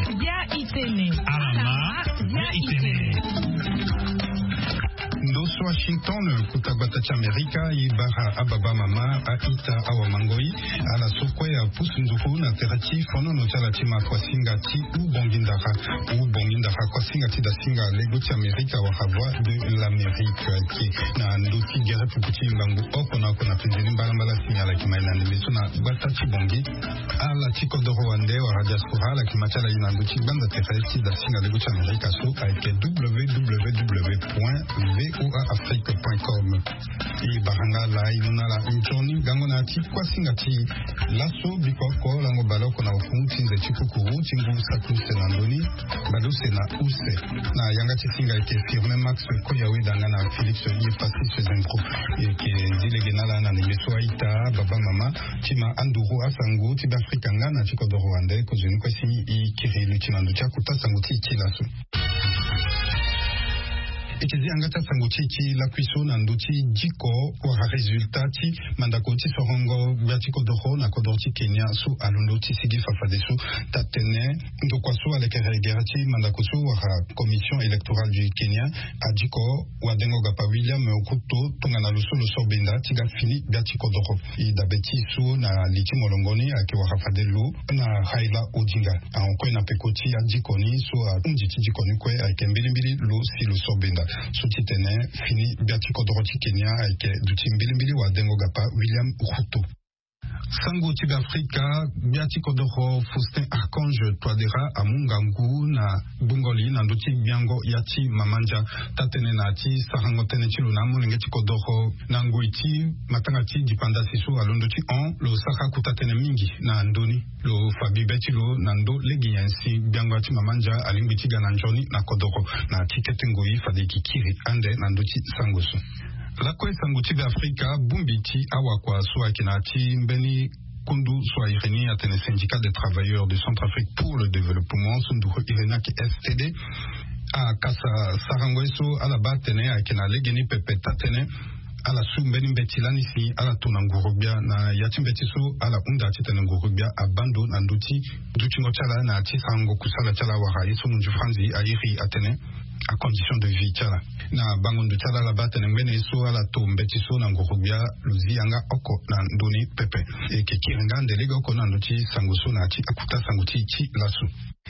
ya itene. Alama ya itene. Ndoso Washington kutabata cha Amerika ibara ababa mama aita awa mangoi ala sokwe ya pusunzuku na terati fono no chala tima kwa singa ti u bongindara kwa singa ti da singa lego ti Amerika wa havwa de l'Amérique ki na ndoti gere puputi mbangu oko na kona penzeli mbala sinyala ki mailande meso na bata ti bongi ala ti kodoro wande wa radiaspora la ki machala ina ndoti banda terati da singa lego ti Amerika so aike www.voaafrique.com i baranga la inunala njoni gango na ti kwa singa ti laso bikoko lango baloko na ufunti nze chikukuru chingu saku senandoni bado sena use na yanga ti singa ke firme max koyawe danga na Felix yi pasi se zentro ke zile genala na nimeso aita baba mama tima anduru asango ti Afrika ngana chikodoro wande ko zeni kwa sini i kirilu chinandu cha kutasango ti chilaso Etizi angata sangochichi la cuisson nanduchi jiko wara resultati mandakoti sorongo biatiko doho na kodorti Kenya su alundoti sigi fafadesu tatene ndokwaso alekeregerati mandakoso wara commission électorale du Kenya adiko wadengo gapa William Okuto tongana luso lo sobenda tiga fini biatiko doho idabeti su na lichi molongoni ake wara fadelu na Raila Odinga ankwe na pekoti adiko ni su unjiti jikoni kwe ake mbili lo si lo sobenda Sotitene fini biatiko doroti Kenya aike duti mbili wa dengo gapa William Ruto. Sango tiba Afrika biatiko doro Faustin Archange Twadera amungangu na bungoli na nduti biango yati mamanja tatene na ati sarango tene chilo na mulenge tiko doro na nguiti matangati dipanda sisu alonduti on lo saka kutatene mingi na ndoni lo fabi betilo na ndo legi yansi biango yati mamanja alimbiti gana njoni na kodoro na tikete ngui fadeki kiri ande na nduti sangosu. La kwe sanguti Afrika bumbiti awa kwa soa kinati mbeni kundu soa ireni atene syndicat des travailleurs de Centrafrique pour le développement sunduho irena ki STD a kasa sarangweso ala batene akina legeni pepeta tene ala sumbeni mbetilani si ala tunangurubia na yatimbetiso ala unda atitene ngurubia abando na nduti ngochala na atisango kusala chala wara iso nju franzi airi atene à condition de vie chala na bangondo chala la batene ngene so ala to mbetiso na ngurubia luzi anga oko na ndoni pepe e ke kirenga ndelega oko na nduti sangoso na ati akuta sanguti chi lasu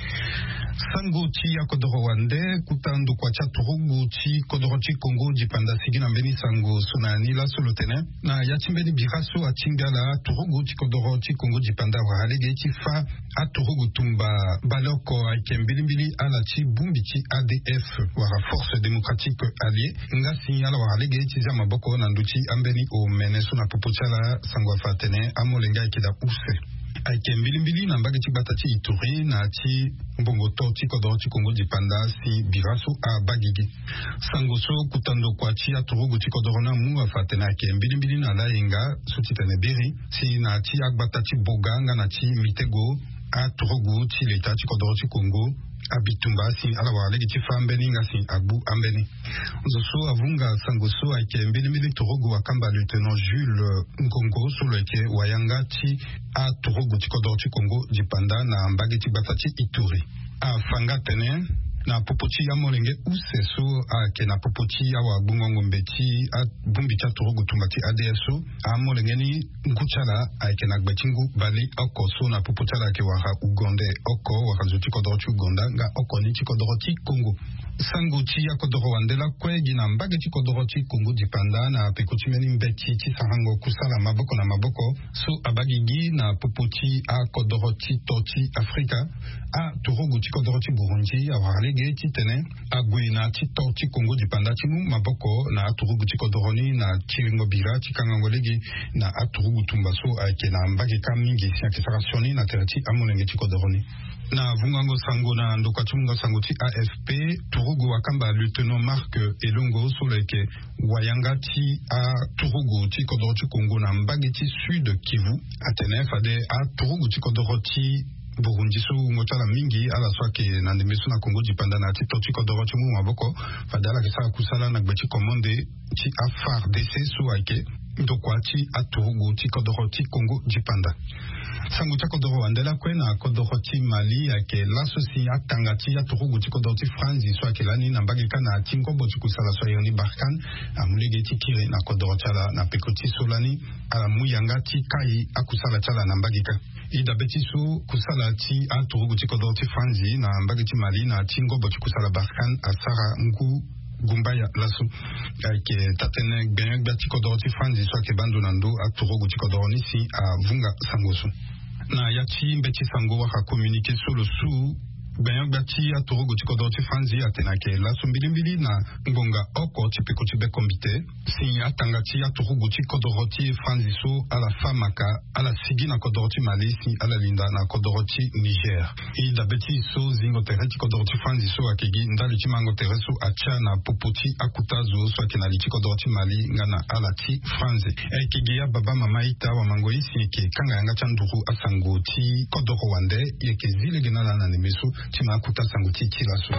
Sanguti ya kodoro wande kutandu kwa chaturugu chi kodoro chi Kongo jipanda sigina mbeni sango sunani la solotene na yachimbeni biraso atingala turugu chi kodoro chi Kongo jipanda wahalege chi fa aturugu tumba baloko aikembili ala chi bumbi chi ADF wara force démocratique alliée nga signala wahalege chi zama boko nanduchi ambeni o menesu na popoцhala sangwa fatene amolenga ikida use aike mbili na mbagi batati Ituri na ati mbongoto kodoro ti Kongo dipanda si biraso a bagigi sangoso kutando kwa chi aturugu kodoro na mu afatena aike mbili na la inga sutitene beri si na ati batati boganga na ti mitego aturugu ti leta kodoro ti Kongo abitumba si ala walegi ti fambeni nga si abu ambeni zoso avunga sangoso aike mbili turugu wakamba lieutenant Jules Ngongo solo eke wayanga ti a turugu ti kodoro ti Kongo dipanda na mbagi ti batati Ituri a fanga tene na popoti ya molenge useso ake na popoti ya wa bungongo mbeti a bumbi cha turugu tumbati ADSO a molenge ni nkuchala ake na gbetingu bali oko so na popotala ake wara Ugonde oko wara zoti kodoro ti Ugonda nga oko ni ti kodoro ti Kongo sangu ti ya kodoro wandela kwegi na mbage ti kodoro ti Kongo dipanda na pekoti meni mbeti ti sarango kusala maboko na maboko so abagigi na popoti a kodoro ti toti Afrika a turugu ti kodoro ti Burundi a wara ti tene agui na ti torti Kongo dipanda ti mu maboko na aturugu ti kodoroni na chiringo bira ti kangangolegi na aturugu tumbaso ake na mbage ka mingi si akisarasioni na terati amolenge ti kodoroni na vungango sango na ndoka tumunga sango ti AFP turugu wakamba lieutenant Marc Elongo soleke wayanga ti a turugu ti kodoro ti Kongo na mbage ti sud Kivu atene fade a turugu ti kodoro ti Burundi so ngotala mingi ala swake na ndemesu na Kongo dipanda na ti toti kodoro ti mu maboko fadala ke sa kusala na gbeti commande ti afar DC so ake ndokwati aturugu ti kodoroti Congo jipanda sangu cha kodoro wandela kwena kodoroti Mali yake lasosi atangati aturugu ti kodoroti Franzi so akelani na mbagika na tingobo ti kusala so yoni barkan amulege ti kire na kodoroti ala na pekoti solani ala muyanga ti kai akusala chala na mbagika ida betisu kusala ti aturugu ti kodoroti Franzi na mbagiti Mali na tingobo ti kusala barkan asara ngu Gumbaya lasu ke tatene benyak bati kodoroti Franzi so ke bandu nando aturugu ti kodoroni si a vunga sangosu na yati mbeti sango waka communiquer sur le sous benyak bati aturugu ti kodoroti Franzi atena ke lasu mbilimbili na ngonga oko ti peko ti be kombite si atanga ti aturugu ti kodoroti Franzi so ala famaka ala sigi na kodoroti Mali si ala linda na kodoroti Niger ida beti so zingo tere ti kodoroti Franzi so akegi ndali ti mango tere so acha na popoti akutazo so akena li ti kodoroti Mali ngana ala ti Franzi ekegi ya baba mama ita wa mango isi ke kanga yanga chanduru asango ti kodoro wande yeke zile genala na nemeso ti makuta sango ti tilaso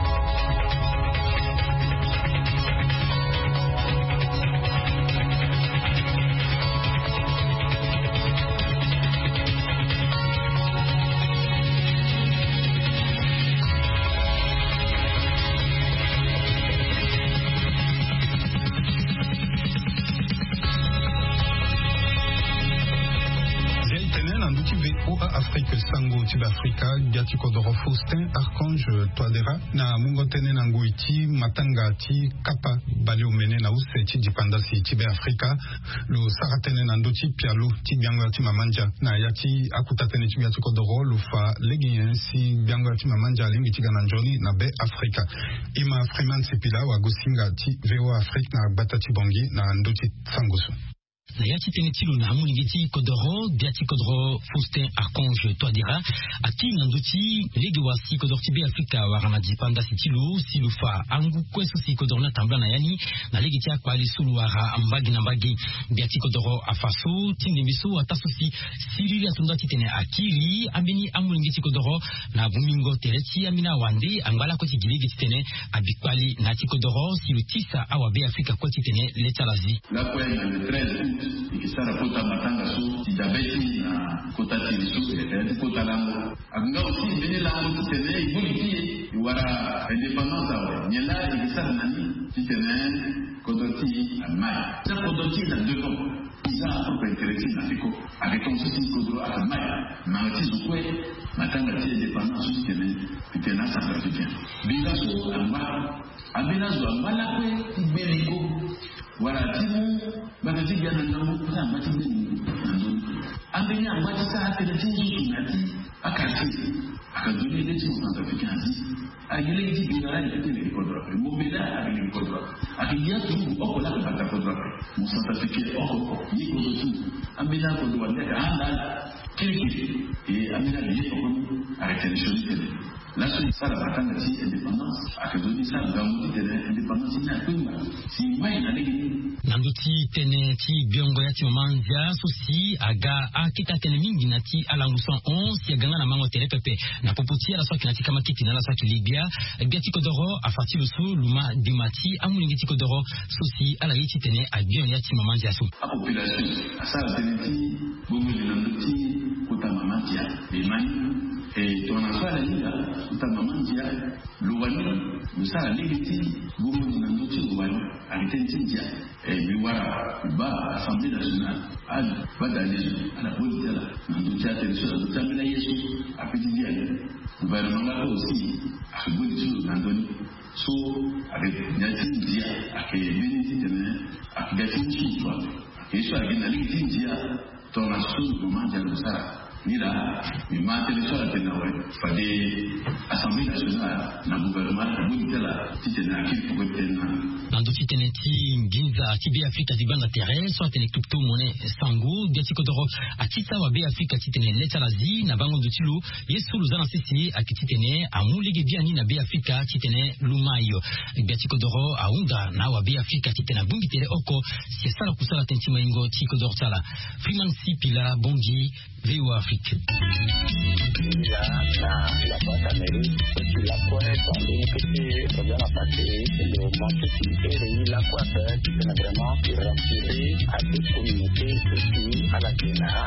Afrique sango ti Afrika biati kodoro Faustin Archange Touadéra na mungo tene na nguiti matanga ti kapa bali omene na use ti dipanda si ti be Afrika lo saratene na ndoti pialo ti biango ti mamanja na yati akuta tene ti biati kodoro lo fa legien si biango ti mamanja lingi ti gana njoni na be Afrika ima Freeman Sepila wa gosinga ti VO Afrique na batati bongi na ndoti sangosu na yati tene tilo na muningiti kodoro biati kodoro Faustin Archange Touadéra ati nanduti lege wasi kodoro tibe Afrika warana dipanda sitilo silufa angu kweso si kodoro na tambla na yani na lege tia kwa li sulu wara ambagi na mbagi biati kodoro afaso tindi miso atasosi sirili atunda titene akiri ambini amuningiti kodoro na bumingo tereti amina wande angala koti giligi titene abikwali na ti kodoro silu tisa awa be Afrika koti titene letalazi la kwenda le 13 ikisara kota matanga su idabeti na kota tirisu eti kota lango agunga usi mbele lango titene ibuliki iwara independence awe nyela ikisara nani titene kodoti amai sa kodoti na devant isa apo interesi na fiko aketonso si kodro amai mangati zukwe matanga ti independence titene titene Centrafricain bila so amba abina zo ambala kwe ibeliko wala timu batati gana namu kuna matinde nando ambenya ambata sa televisheni tunati akasi akaduni leti Centrafricain agile ji binara ni tele kodra mo bela agile kodra akiya tu okola bata kodra mo Centrafricain oko ni kodotu ambenya kodwa ndeka anda kiki amina ni oko arrêtez tele la sala batanga si indépendance akaduni sa ngamu tele indépendance na kumba si mai na ligi nanduti tene ti biongo ya ti mamanja sosi aga akita tene mingi na ti alangusan 11 ya ganga na mango tele pepe na popoti ala soki na ti kama kiti na la soki libya biati kodoro afati lusu luma dimati amulingi ti kodoro sosi ala yiti tene a bion ya ti mamanja so a population asala tene ti bongo de nanduti kota mamanja bemani tona swala nila kota mamanja luwani musala ligiti bongo de nanduti luwani alitentinja biwara ba Assemblée nationale al badali ala bolitala nanduti ateliso lutamina yesu apitidia gouvernement aussi akubuli nandoni so avec nyatindia akebeni tene akigati chitwa yesu agina litindia tona sulu manja lusara nila mimate lesora tena we fade Assemblée nationale na gouvernement bolitala titena akipo tena nanduti tene ti nginza ti be Afrika di banda terre so tene tupto mone sango biati kodoro atita wa be Afrika titene letalazi na bango ndutilo yesu luzana sisi akititene amulege biani na be Afrika titene lumayo biati kodoro aunda na wa be Afrika titena bungitere oko si sala kusala tentima ingo ti kodoro sala Freeman Sepila bongi VO Afrique la boîte à mairie, la pointe Ini petit problème à passer, c'est le manque de sécurité. Il a quoi faire qui peut vraiment rassurer à toute communauté aussi à la Guinée.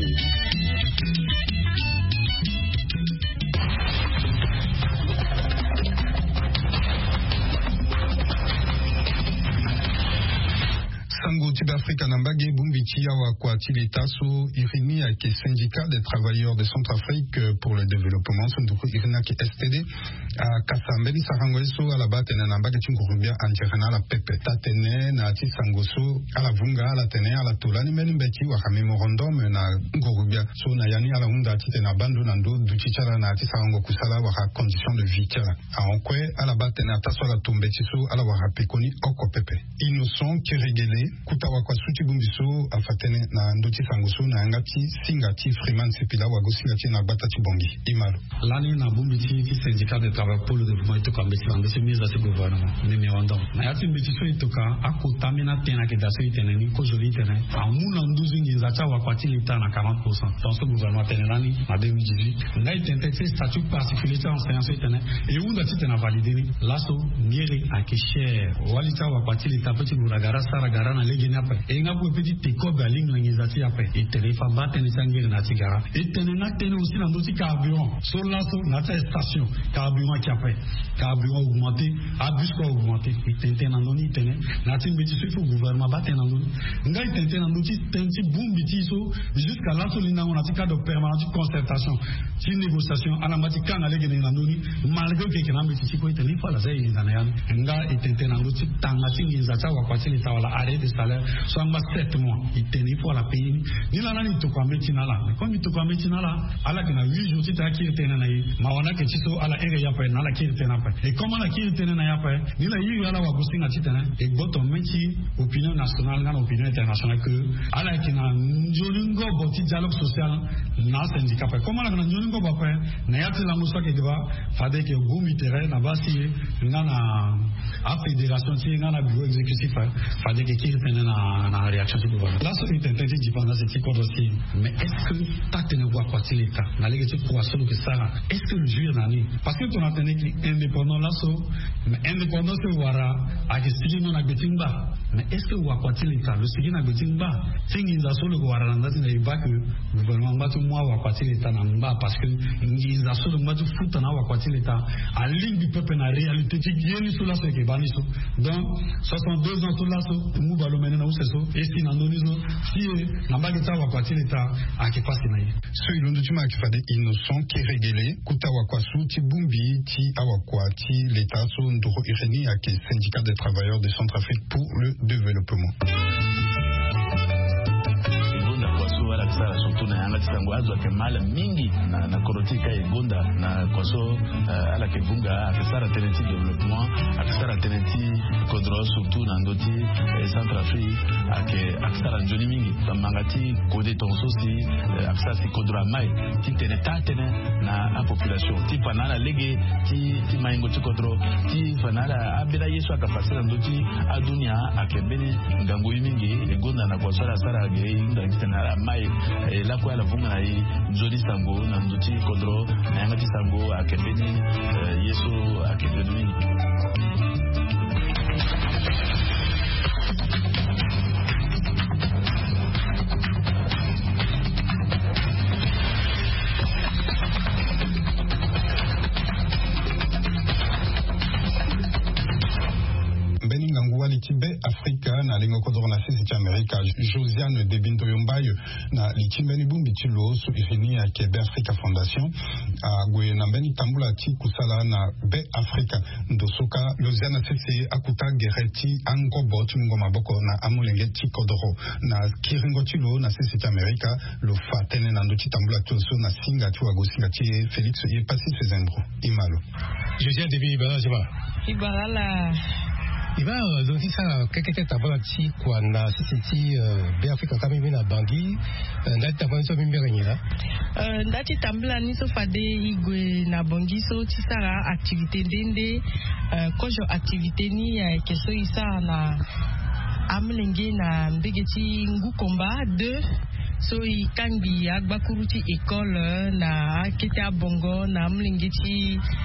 Sango Tibe Afrika Nambage Bumbichi Awa Kwati Litaso Irini qui est syndicat des travailleurs de Centrafrique pour le développement Sonduku Irina qui STD à Kasambeli Sarangoeso à la Batene Nambage Tinkurubia Antirana la Pepe Tatene na Ati Sangoso à la Vunga à la Tene à la Tolani Menimbeki Waka Memorandum na Ngorubia so na Yani à la Hunda Ati na Bando Nando Duchichara na Ati Sarango Kusala Waka condition de vie à Onkwe à la Batene à Tasso à la Tombetiso à la Waka Pekoni Oko Pepe innocent qui réglé kutawa kwa suti bumbiso afatene na ndoti sangoso na ngati singati Freeman Sepila wago singati na batati bongi imalo lani na bumbiti ki syndicat de travail pour le développement itoka mbeti bando se mise à ce gouvernement memorandum na yati mbeti so itoka akutamina tena ke daso itene ni ko joli tene amuna nduzi ngiza cha wakwati lita na 40% dans ce gouvernement tenelani en 2018 ngai tente ce statut particulier en séance itene et unda tena validé ni laso niere akisher walita wakwati lita petit buragara sara garana legi na pa enga po petit teko baling na ngizati après et telefa batene sangere na tigara et tenena tene aussi na ndoti carburant so laso na ta station carburant qui après carburant augmenté abus quoi augmenté et tente na ndoni tene na tin beti so gouvernement batene na ndoni ngai tente na ndoti tenti bumbiti so jusqu'à laso lina on a tika de permanente concertation ci négociation ala matika na legi na ndoni malgré que na beti ko iteli fa la zai na yan nga et tente na ndoti tanga ngizati wa kwatili tawala arrêt de salaire soit en 7 mois il tenait pour la payer ni la nani to kwa metina la comme il to kwa metina la ala kana 8 jours tita ki tena na yi mawana ke chiso ala ere ya pa na la ki tena pa et comment la ki tena na ya pa ni la yi ala wa gusinga titana et boto meti opinion nationale na opinion internationale que ala kina njolingo boti dialogue social na syndicat pa comment la kana njolingo ba pa na ya tela musa ke deba fade ke gumi terrain na basi na a fédération ti na bureau exécutif fade que qui est na réaction du gouvernement. Là, c'est une tentative de pendant cette dossier. Mais est-ce que t'as tenu voir quoi c'est l'État? N'a les gens pour assurer que ça, est-ce que le juge n'a ni? Parce que ton antenne est indépendant là, mais indépendant c'est wara à que si non a betimba. Mais est-ce que wa quoi c'est l'État? Le si n'a betimba. Si ils assurent le wara n'a pas que le gouvernement va tout moi wa quoi c'est l'État n'a pas parce que ils assurent le mois de foot n'a wa quoi c'est l'État. À ligne du peuple na réalité qui vient sur la ce qui va ni so. Donc 62 ans tout là so. Et si na bagita wakwati leta akipasi na yi so ilondo tuma akifade innocent qui réglé kuta wakwasu ti bumbi ti awakwati leta so ndoro ireni ake syndicat des travailleurs de Centrafrique pour le développement surtout na yanga tisango azo ke mala mingi na korotika igonda na kwaso ala ke bunga akisara teneti développement akisara teneti kodro surtout na ndoti Centrafrique akisara njoni mingi mangati kode tonso si akisara si kodro mai ti teneta tene na population ti panala lege ti maingo ti kodro ti panala abira yesu akapasira ndoti adunia akebeni ngango mingi igonda na kwaso ala sara ge ndakitena mai la kwa la vunga na yi nzoni sango na nduti kodro na yanga ti sango akebeni yesu akebeni Tibe Africa na lingo kodro na sisi Amerika Josiane Debindo Yombayo na lichimbeni bumbi chilo su ifini ya Be Africa Foundation gwe na mbeni tambula ti kusala na Be Africa ndosoka Josiane sisi akuta gereti ango boti ngoma boko na amulenge ti kodro na kiringo chilo na sisi Amerika lo fatene na ndoti tambula toso na singa tu wago singa ti Felix ye pasi sezembro imalo Josiane Debindo Ibala Iba doti sa kekete tabala ti kwa na sisi Be Africa kami na bangi ndati tabala so mimberenyi la ndati tambula ni so fade igwe na bangi so ti sara activité ndende kojo activité ni keso isa na amlenge na mbegeti ngukomba 2 so ikangi agbakuruti école na kete abongo na amlenge ti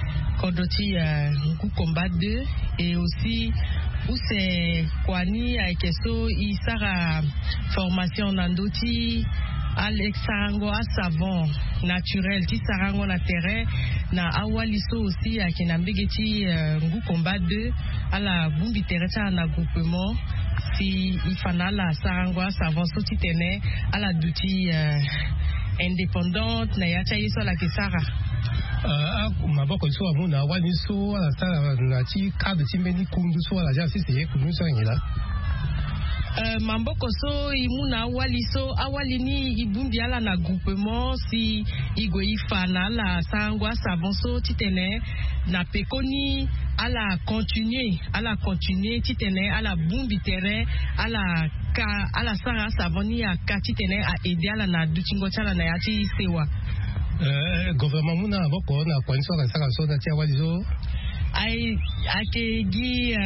Kodoti Combat 2 et aussi où c'est Kwani Keso Isara formation Nandoti Alex Sarango à savon naturel ti sarango na terrain na awaliso aussi à Kinambegeti Combat 2 à la Bumbi Teresa na groupement si ifana la sarango à savon soti tene à la duty indépendante na yacha iso la Kisara maboko so amuna wani so ala na ti cadre ti meni kundu so ala ja sisi kundu so ngila mamboko so imuna awali ni ibundi ala na groupement si igo ifana la sangwa savonso titene na pekoni ala continuer titene ala bumbi terrain ala sara savoni ya titene a aider ala na duchingo chala na yati sewa gouvernement muna boko na kwanso ka saka so na tia wali so ai akegi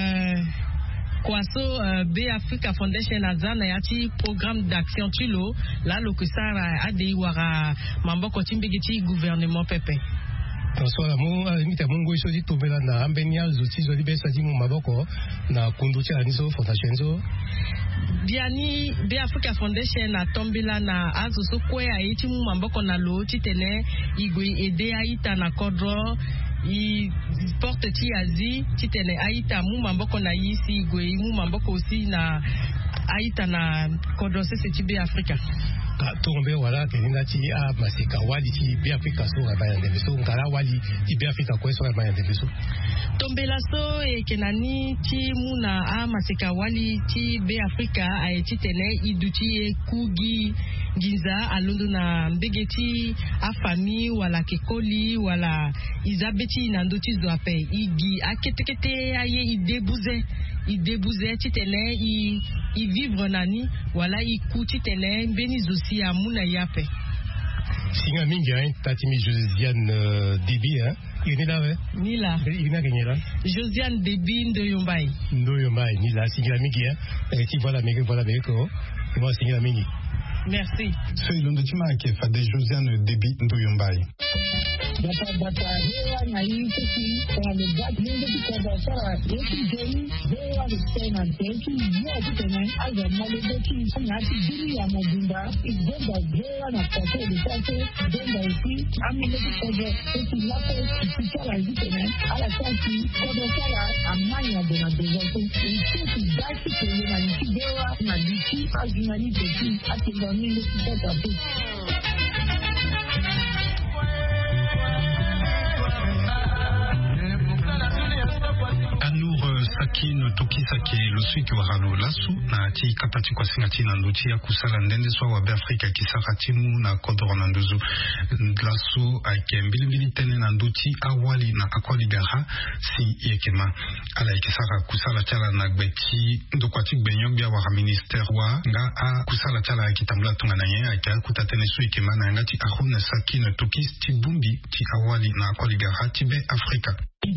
Kwaso B Africa Foundation azana yati programme d'action tulo la lokusara ade wara mamboko timbegeti gouvernement pepe François mo limite mungo iso di tobela na ambenia zuti zo libesa di maboko na kunduchi aniso fondation zo Biani B Africa Foundation na tombela na azo so kwe aiti mu mamboko na lo titene igwe ede aita na kodro i porte ti azi titene aita mu mamboko na yisi igwe mu mamboko aussi na aita na kodro se ti B Africa tombe wala keninga ti a masika wali ti B Africa so ba yande so ngala wali ti B Africa ko so ba yande so tombela so e kenani ti muna a masika wali ti B Africa a eti tene iduti kugi ginza alondo na mbegeti a famille wala kekoli wala izabeti na ndoti zo ape igi aketekete aye idebuze titene i vivre nani wala i kuti tene beni zosi amuna yape singa mingi tatimi Josiane Debi ini lawe nila ina kenyela Josiane Debi Ndoyombai nila singa mingi ti voilà meko moi singa mingi merci so ilondo tima ke fa de Josiane Debi Ndoyombai bata hewa na yiki kwa mbaji ndio kwa sara yiki jeni hewa ni tena teki yo tena aza malebeki na tibiri ya mabunda igomba hewa na kote litate gomba uki amileki kwa teki lapo kisala yitene ala tati kwa sara amanya dona dezoto teki daki kwa na yiki hewa na yiki azina ni teki atingani ni kwa tatu Sakino Tokisake Loswiki Waralo Lasu na ti kapati kwa singati na nduti ya kusala ndende swa wa Afrika kisaka timu na kodoro na nduzu Lasu ake mbili tene na nduti awali na akwali gaha si yekema ala ikisaka kusala chala na gbeti ndokwati gbenyo bia wa minister wa nga a kusala chala kitambula tunga na nye ake kutatene su yekema na ngati ahuna Sakino Tokis ti bumbi ti awali na akwali gaha ti be Afrika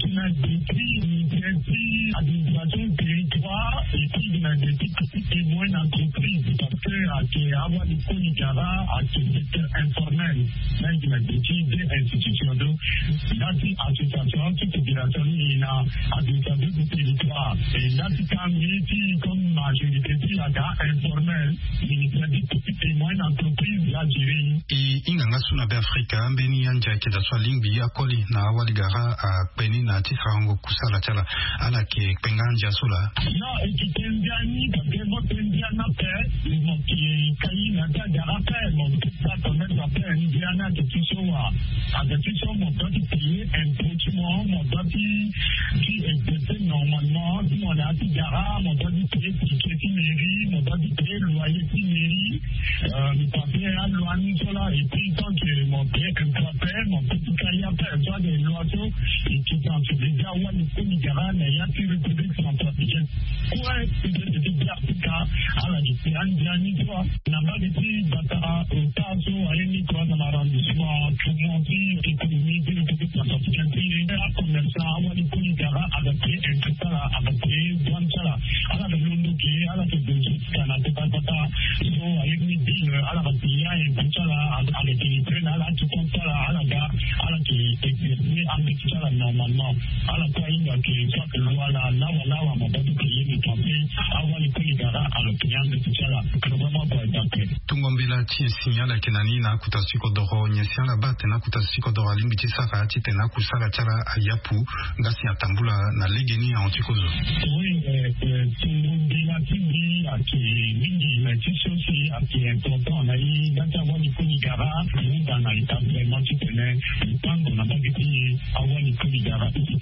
administration territoire et puis dans des petites et moyennes entreprises parce que avoir des conigara à ce secteur informel là il y a des petites institutions donc là c'est association qui fédération il y a administration du territoire et là c'est comme majorité de la informel ministère des petites et moyennes entreprises là géré et inganga suna be Afrika mbeni yanja kida swalingbi akoli na awali gara a peni na tisarango kusala chala ala ke penganja sula no ekitenjani kabemo tenjana pe mo ki kaina ta darape mo ta tomen ta pe indiana de tisowa avec tiso mo doit payer un petit mo doit qui est normalement mon a ti dara mo doit payer ticket mairie mo doit payer loyer ti mairie le papier à loyer cela et puis tant que mon payer un papier mon petit cahier pe soit des loyers et qui sont déjà ou le commissaire mais il y a plus de centrafricaine ouais c'est de Africa à la Diani toi n'a pas dit bata taso ayeni toi dans l'arrondissement Kumonti économie de la centrafricaine et la commerçant ou le commissaire adapté un total adapté douane sala à la Londres qui à la de Canada bata so ayeni deal à la Bia et bata avec les trains à la tout ça à la gare à la qui exercer en sala normalement à la fois il y a que soit que là on va pas payer les tampés avoir les Koligara à l'opinion de tout ça là vraiment pas d'après tungombela ti signala kenani na kutasi kodoro nyesi la bate na kutasi kodoro limbiti saka ti tena kusala tala ayapu ngasi atambula na legeni a antikozo oui tungombela ti bi ati mingi na ti sosi ati important na i d'avoir les Koligara dans na ita vraiment ti tena tango na ba biti avoir les Koligara ti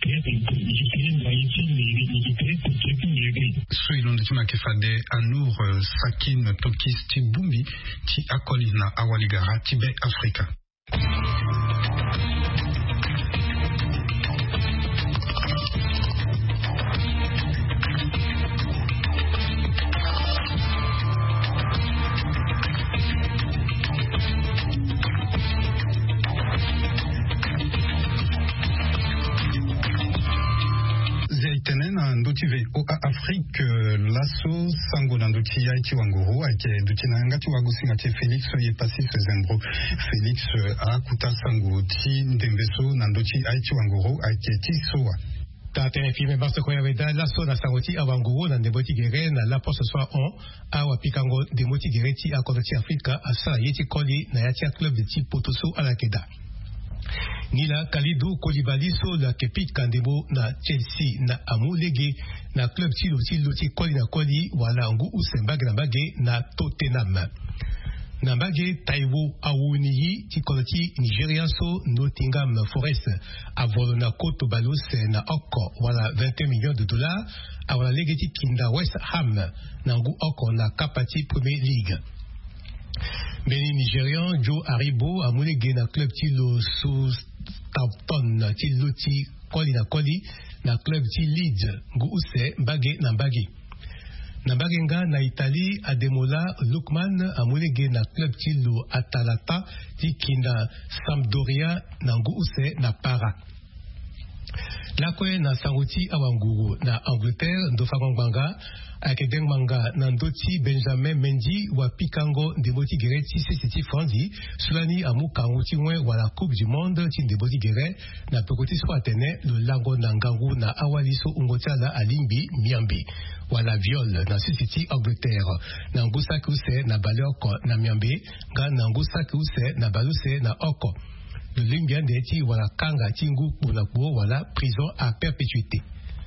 Suilondo tuna kifade Anour Sakin Tokis Tibumbi ti akoli na awaligara Tibet Afrika. Ndotive oa Afrique lasso sango nandoti yaiti wanguru ake dutina ngati wagusinga te Felix ye passé ce zembro Felix akuta sango ti ndembeso nandoti yaiti wanguru ake ti soa Tate filme basto ko yaveda lasso na sangoti awanguru na ndemboti gere na la poste soit on awa pikango ndemboti gere ti akodoti Afrika asa yeti koli na yati club de ti Potoso Alakeda. Nila Kalidou Koulibaly la Kepit Kandebo na Chelsea na Amulege na club Tilo ti Koli na Koli wala ngu Usembag na Bagé na Tottenham. Na Bagé Taiwo Awuniyi ti koloti Nigerian so Nottingham Forest avolo na Koto Balos na Oko wala $21 millions awala lege ti Kinda West Ham na ngu Oko na Kapati Premier League. Beni Nigérian Joe Aribo a moulé na club Tilo Southampton Tilo ti Koli na Koli na club ti Leeds Ngouse Mbage na Mbage. Na Mbagenga na Italie Ademola Lukman a moulé na club Tilo Atalanta ti Kinda Sampdoria na Ngouse na Para. Lakwe na Sanguti Awanguru na Angleterre Ndofagongbanga Akedeng Manga Nandoti Benjamin Mendy wa Pikango Ndeboti Gere ti Sisiti Fandi Sulani Amu Kanguti Mwe wa la Coupe du Monde ti Ndeboti Gere na Pekoti So Atene le Lango Nangangu na Awaliso Ungotia la Alimbi Miambi wala viol na Sisiti Angleterre na Ngusa Kuse na Baleoko na Miambi ga na Ngusa Kuse na Baluse na Oko le Limbian de ti wala Kanga Tingu Bunakbo wala prison à perpétuité.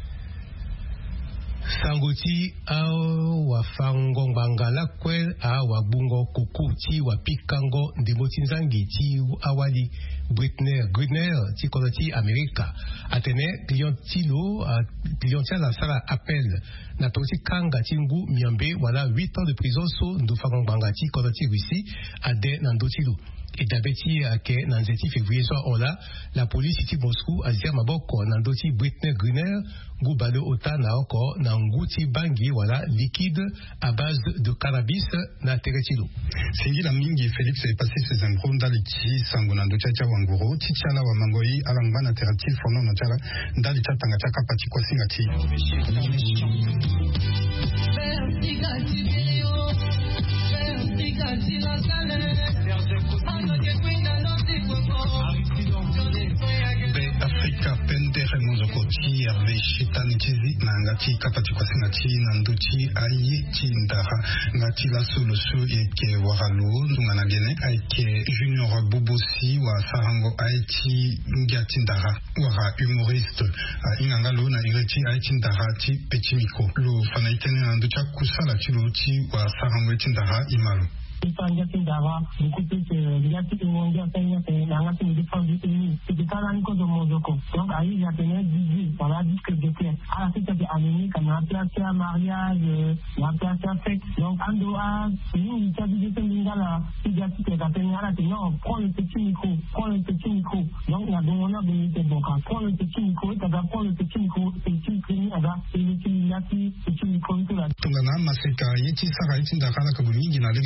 Sangoti wa fangongbanga lakwe wa bungo kuku ti wa pikango ndemotinzangi ti awali Grudner ti koloti Amerika atene client la sala appel na tosi kanga tingu miambe wala 8 ans de prison so ndo fangongbanga ti koloti Russie ade nandotilo. Et d'abeti ke nanzeti février so ola la police ti Moscou azia maboko nandoti Britney Griner gubale ota na oko na nguti bangi wala liquide à base de cannabis na teretilo. Singi la mingi Félix est passé ses embrouilles d'aliti sango nandoti cha wanguro ti chala wa mangoi alangba na terati fono na chala ndali cha tanga cha kapati kwa singati. Afrika pendere mozoko ti Hervé Chitanitizi na ngati kapati kwa singati na nduti ayeti ndara ngati la solusu eke waralo nunga na gene eke Junior Bobosi wa sarango ayeti ngati ndara wara humoriste ingangalo na ireti ayeti ndara ti Petit Miko lo fanaitene na nduti kusala ti lo ti wa sarango ayeti ndara imalo. Beaucoup plus il y a tout le monde qui a fait la race de défense du pays. C'était pas l'anko de Mozoko. Donc, il y a tenu 18, on a dit que j'étais à la fête de Amélie, quand on a placé un mariage, on a placé un fête. Donc, en dehors, nous, il s'agit de ce Lingala, il y a tout qui est appelé à la télé. Non, prends le petit micro. Donc, il y a des honneurs de l'unité bancaire. Prends le petit micro, et tu vas prendre le petit micro, et tu finis, et le petit micro, tout là. Tungana, Maseka, Yeti, Sarah, Yeti, Dakala, Kabumi, Gina, Legiti Mozoko.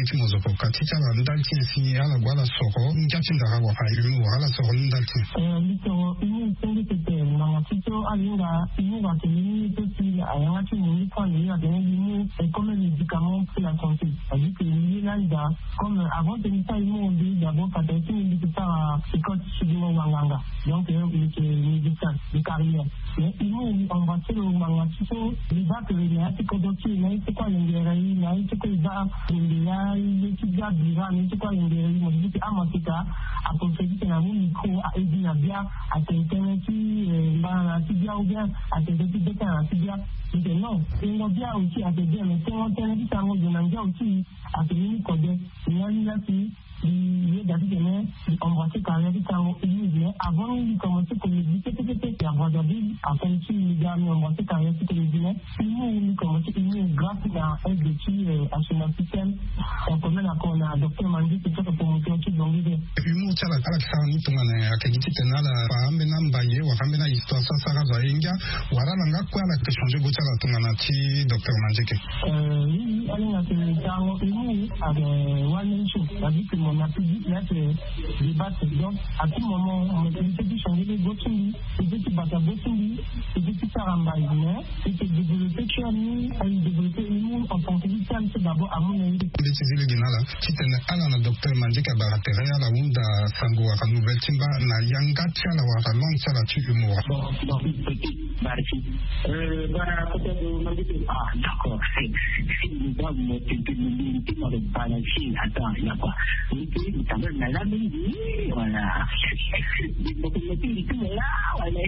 poka tichara ndalti si ala gwala soro njatinda hawa hayu ala soro ndalti Litoro ini sendi tete na tito alinga ini va tenir petit ayant une point de la dernière et comme les médicaments pour la santé. C'est-à-dire que l'Irlanda comme avant de ça ils m'ont dit d'abord pas d'être une à école suivant Wanganga. Donc les médecins de carrière. Mais ils m'ont embrassé le Wanganga tito les bacs les atikodoki mais c'est quoi l'ingénierie là c'est quoi les bacs les étudiants déjà mais c'est quoi l'ingénierie moi je dis amatika à procéder dans un micro à aider bien à quelqu'un qui va ou bien à quelqu'un qui détient non, il y a bien aussi à te dire, mais c'est un terrain qui s'en va aussi à te dire qu'il y a une fille il est d'habitude embrasser carrière qui s'en va avant de commencer comme il dit c'est à Brazzaville après il y a embrasser carrière qui s'en va il commence grâce à un défi à son système en commun qu'on a docteur Mandi qui fait pour monter au type d'anglais humour chala kala kisani tungana akagiti tenala paambe nambaye wakambe na histoire sasa zainga waralanga kwa la changer go chala tungana ti docteur Mandike oui allez na tango humour avec one show c'est-à-dire que mon appui là c'est débat donc à tout moment on peut changer les gossini et puis bata gossini et puis saramba mais c'est développer chani et développer humour en tant que système c'est d'abord à mon avis décider le ginala titena ala na docteur Mandike baratere ala wunda sango wa nouvelle timba na yanga chala wa long chala tu humour donc petit barci bara côté de Mandike d'accord c'est une bonne technique de balancer attends il y a quoi il t'amène dans la midi voilà il faut que tu là voilà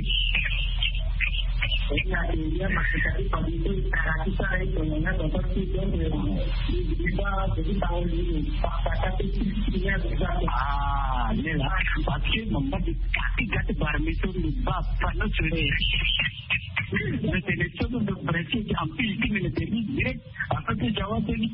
il y a des masques pas du tout à ça on a dans partie donc il va de par il y a là parce que mon bas gâte barmeto ne va pas notre mais c'est les choses de Brésil qui empilent qui me le permis direct après que j'avais dit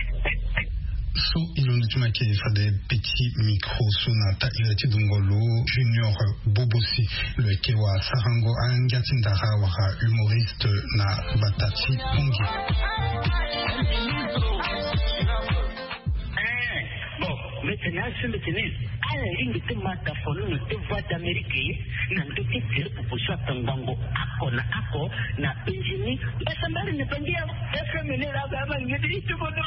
so ilondituma ke fade petit micro sonata ilati dungolo junior bobosi le kewa sarango angatinda wa humoriste na batati pongi maintenant sur le tennis à la ligne de mataphone de voix d'Amérique n'a pas été pour ça tango ako na ingénie mais ça m'a ne pas dire est-ce que mener la baba il dit tout bon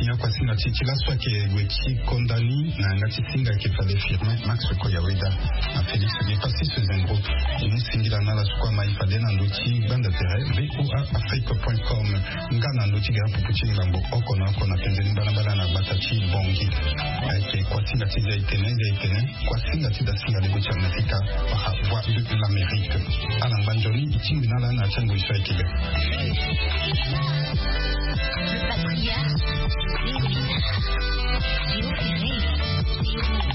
tinya kwa singa chichila swake gwechi kondani na ngati singa kifale firme Max Koyaweda na Félix Gepassi Sezengro imusingira nala sukwa maifade na nduchi banda tere voaafrique.com ngana nduchi gara pupuchi ngambo oko na penzeni bana na batachi bongi ake kwa singa tija itene kwa singa tida singa lebo cha Amerika wa voix de l'Amérique ala banjoni itingi nala na chango iswa ikiga Patria,